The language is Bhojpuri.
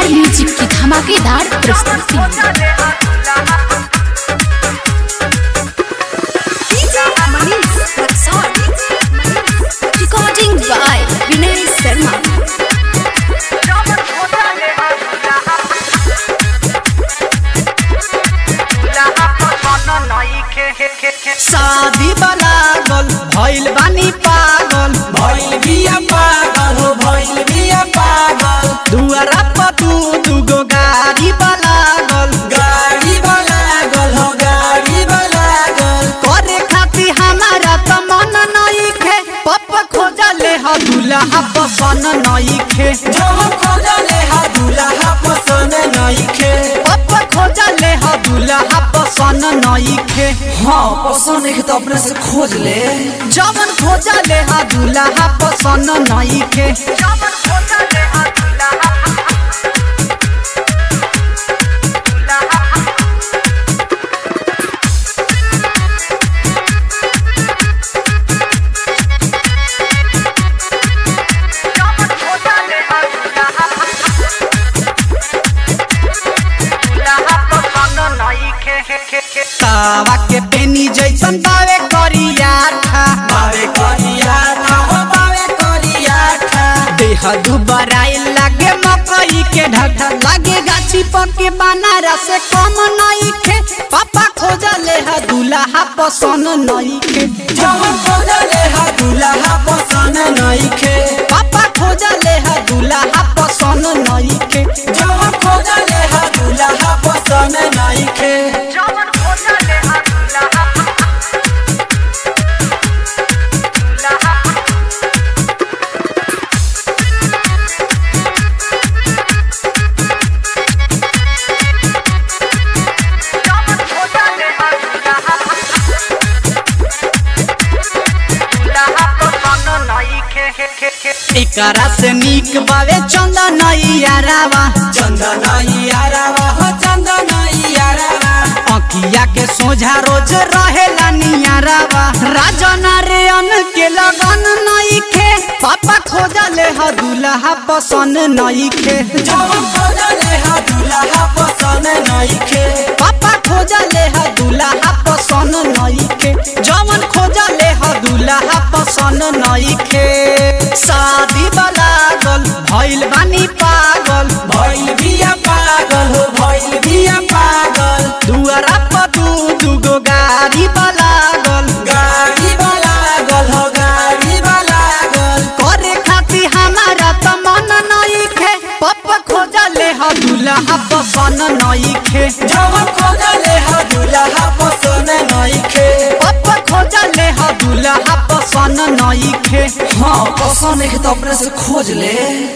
AR म्यूजिक की धमाकेदार प्रस्तुति। Recording by Vinay Sharma. शादी वाला गल भइल बानी पागल, भइल बिया पागल हो भइल बिया पागल। दुआरा पर दूगो गाड़ी वाला गल, गाड़ी वाला गल हो गाड़ी वाला गल। करे खातिर हमारा त मन नहीं खे, पप्पा खोजले ह दूल्हा पसंद नहीं खे। जो खोजले हा दूल्हा पसंद नहीं खे, पप्पा खोजले ह दूल्हा पसंद नहीं खे। हाँ पसंद नहीं तो अपने से खोज ले। जवन खोजले ह दूल्हा पसंद नहीं खे। तावा के पेनी जैसन बावे करिया था, बावे करिया था हो बावे करिया था। देह दुबराई लागे मकई के ढाठा, लागे गाछी पर के बनारा से कम नहीं खे। पापा खोजले ह दूल्हा पसंद नहीं खे। जो खोजले हा दूल्हा पसंद नहीं खे, पापा खोजले ह दूल्हा पसंद नहीं खे। जो खोजले हा दूल्हा पसंद नहीं खे। एकरा से नीक बावे चंदन यारावा, चंदन यारावा हो चंदन यारावा। अखिया के सोझा रोज रहेला नियारावा। राजना रे अन के लगन नहीं खे, पापा खोजले ह दूल्हा पसंद नहीं खे। जो खोजले हा दूल्हा पसंद नहीं खे, पापा खोजले ह दूल्हा पसंद नहीं खे। जवन खोजले ह दूल्हा पसंद नहीं खे। शादी वाला गल भइल बानी पागल, भइल बिया पागल हो भइल बिया पागल। दुआरा पर दूगो गाड़ी वाला गल, गाड़ी वाला गल हो गाड़ी वाला गल। करे खातिर हमारा त मन नहीं खे। पप्पा खोजले ह दूल्हा पसंद नहीं खे। जो खोजले हा दूल्हा पसंद नहीं खे, पप्पा खोजले ह दूल्हा पसंद नहीं खे। हाँ पसंद नहीं तो अपने से खोज ले।